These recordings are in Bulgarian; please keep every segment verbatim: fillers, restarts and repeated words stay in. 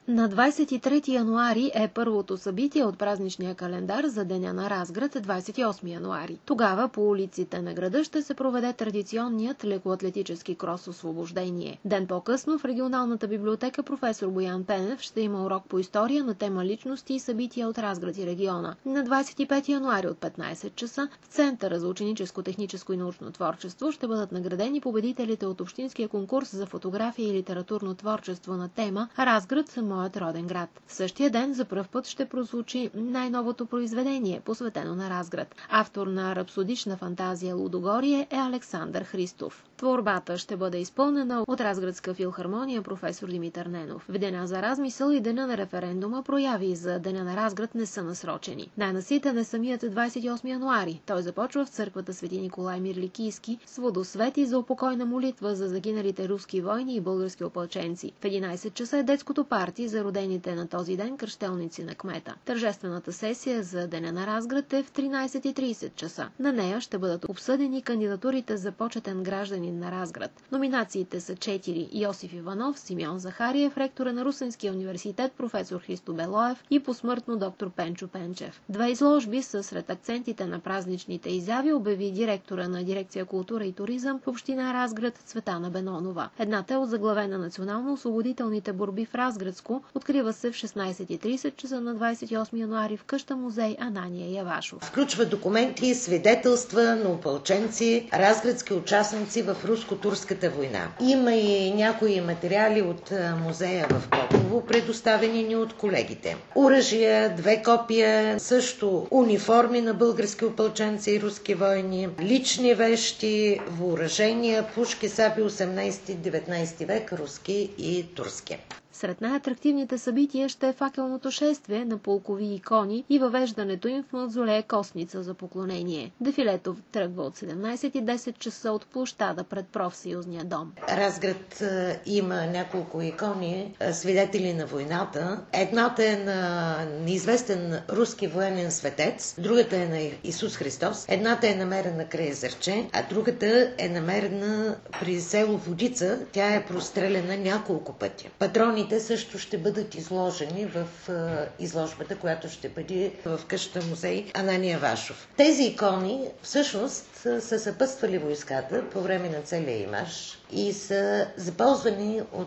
На двадесет и трети януари е първото събитие от празничния календар за Деня на Разград, двадесет и осми януари. Тогава по улиците на града ще се проведе традиционният лекоатлетически крос освобождение. Ден по-късно в регионалната библиотека професор Боян Пенев ще има урок по история на тема личности и събития от Разград и региона. На двадесет и пети януари от петнадесет часа в Центъра за ученическо, техническо и научно творчество ще бъдат наградени победителите от общинския конкурс за фотография и литературно творчество на тема Разград, моят роден град. В същия ден за пръв път ще прозвучи най-новото произведение, посветено на Разград. Автор на рапсодична фантазия Лудогорие е Александър Христов. Творбата ще бъде изпълнена от Разградска филхармония професор Димитър Ненов. В деня за размисъл и деня на референдума прояви за Деня на Разград не са насрочени. Най-наситен е самият двадесет и осми януари. Той започва в църквата Свети Николай Мирликийски с водосвети за упокойна молитва за загиналите руски войни и български опълченци. В единадесет часа е детското парти за родените на този ден кръщелници на кмета. Тържествената сесия за Деня на Разград е в тринадесет и тридесет часа. На нея ще бъдат обсъдени кандидатурите за почетен гражданин на Разград. Номинациите са четири: Йосиф Иванов, Симеон Захариев, ректора на Русенския университет професор Христо Белоев и посмъртно доктор Пенчо Пенчев. Две изложби са сред акцентите на празничните изяви, обяви директора на дирекция култура и туризъм в община Разград Цветана Бенонова. Едната е озаглавена национално-освободителните борби в Разградско. Открива се в шестнадесет и тридесет часа на двадесет и осми януари в къща музей Анания Явашов. Включва документи, свидетелства на опълченци, разградски участници в руско-турската война. Има и някои материали от музея в Попово, предоставени ни от колегите. Оръжия, две копия, също униформи на български опълченци и руски войни, лични вещи, въоръжения, пушки, саби осемнадесети-деветнадесети век, руски и турски. Сред най-атрактивните събития ще е факелното шествие на полкови икони и въвеждането им в мавзолея Костница за поклонение. Дефилето тръгва от седемнадесет и десет часа от площада пред профсъюзния дом. Разград има няколко икони, свидетели на войната. Едната е на неизвестен руски военен светец, другата е на Исус Христос, едната е намерена край езерче, а другата е намерена при село Водица. Тя е простреляна няколко пъти. Патроните също ще бъдат изложени в изложбата, която ще бъде в къщата музей Анания Вашов. Тези икони всъщност са съпътствали войската по време на целия имаш и са запълзвани от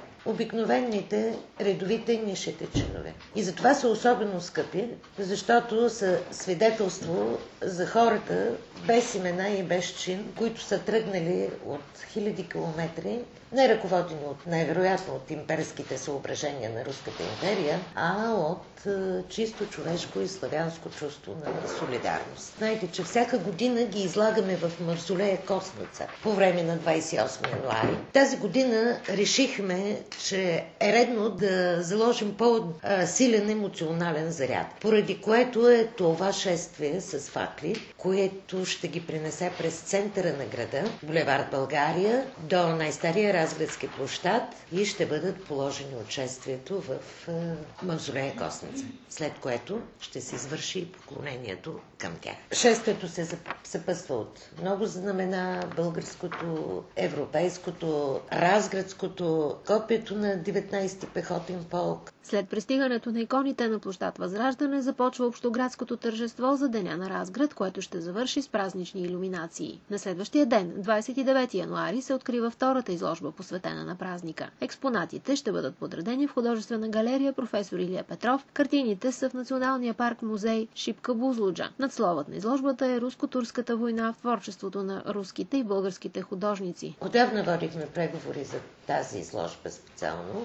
обикновените редовите нишите чинове. И затова са особено скъпи, защото са свидетелство за хората без имена и без чин, които са тръгнали от хиляди километри, не ръководени от най-вероятно от имперските съображения на Руската империя, а от е, чисто човешко и славянско чувство на солидарност. Знаете, че всяка година ги излагаме в мавзолея Костница по време на двадесет и осми януари. Тази година решихме, че е редно да заложим по-силен емоционален заряд, поради което е това шествие с факли, което ще ги принесе през центъра на града, булевард България, до най-стария Разградски площад и ще бъдат положени от шествието в е, мавзолея Костница, след което ще се извърши и поклонението към тях. Шествието се съпътства от много знамена, българското, европейското, разградското, копието на деветнадесети пехотен полк. След пристигането на иконите на площад Възраждане започва общоградското тържество за Деня на Разград, което ще завърши с празнични илюминации. На следващия ден, двадесет и девети януари, се открива втората изложба, посветена на празника. Експонатите ще бъдат подредени в художествена галерия професор Илия Петров. Картините са в Националния парк музей Шипка Бузлуджа. Надсловът на изложбата е Руско-турската война в творчеството на руските и българските художници. Отдавна водихме преговори за тази изложба специално,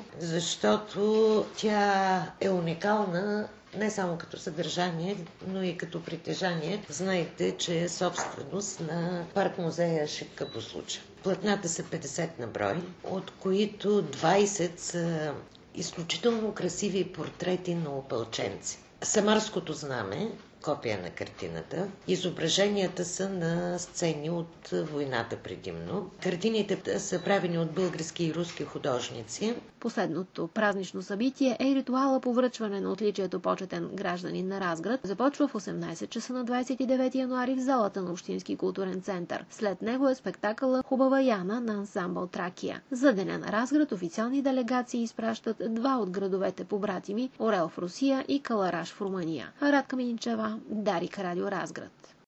защото тя е уникална не само като съдържание, но и като притежание. Знаете, че е собственост на парк-музея Шипка Бузлуджа. Платната са петдесет на брой, от които двадесет са изключително красиви портрети на опълченци. Самарското знаме, копия на картината. Изображенията са на сцени от войната предимно. Картините са правени от български и руски художници. Последното празнично събитие е ритуала по връчване на отличието почетен гражданин на Разград. Започва в осемнайсет часа на двайсет и девети януари в залата на Общински културен център. След него е спектакъла "Хубава Яна" на ансамбъл Тракия. За Деня на Разград официални делегации изпращат два от градовете побратими – Орел в Русия и Калараш в Румъния. Радка Минчева, Дарик, Радио Разград.